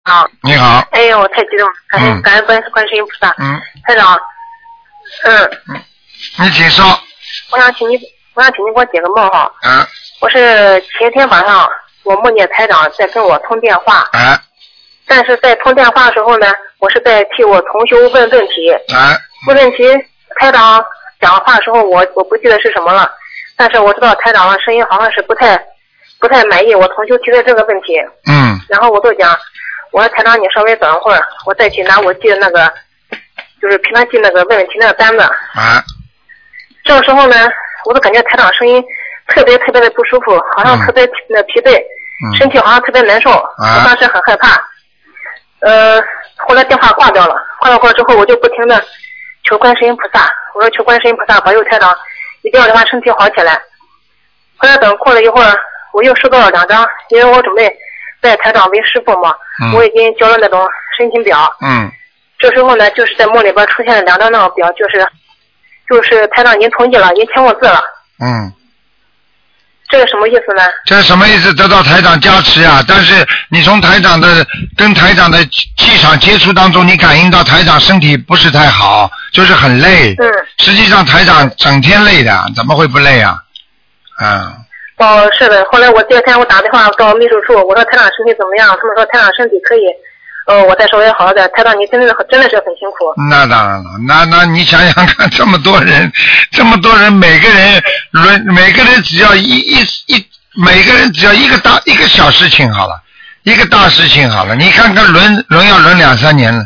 好。 你好。 哎呦，我太激动了，感恩观世音菩萨。台长。 你请说。 我想请你给我解个梦哈。我是前天晚上我梦见台长在跟我通电话。但是在通电话的时候呢，我是在替我同修问问题。问问题，台长讲话的时候我不记得是什么了，但是我知道台长的声音好像是不太满意我同修提的这个问题。然后我就讲，我说台长你稍微等会儿，我再去拿我记的那个，就是平常记那个问问题那个单子。这个时候呢，我就感觉台长声音特别的不舒服，好像特别的疲惫，身体好像特别难受，我当时很害怕。后来电话挂掉了，挂掉之后我就不停的求观世音菩萨，我说求观世音菩萨保佑台长一定要让他身体好起来。后来等过了一会儿，我又收到了2张，因为我准备拜台长为师傅嘛，我已经交了那种申请表。这时候呢，就是在梦里边出现了2张那种表，就是台长您同意了，您签过字了。这个什么意思呢？ 这什么意思？得到台长加持啊！但是你从跟台长的气场接触当中，你感应到台长身体不是太好，就是很累。实际上台长整天累的，怎么会不累啊？ 是的。后来第二天我打电话到秘书处，我说台长身体怎么样？他们说台长身体可以。我再稍微好点。台长你真的是很辛苦。 那当然了，那你想想看，这么多人，每个人只要每个人只要一个小事情好了，一个大事情好了，你看看轮要轮2-3年了，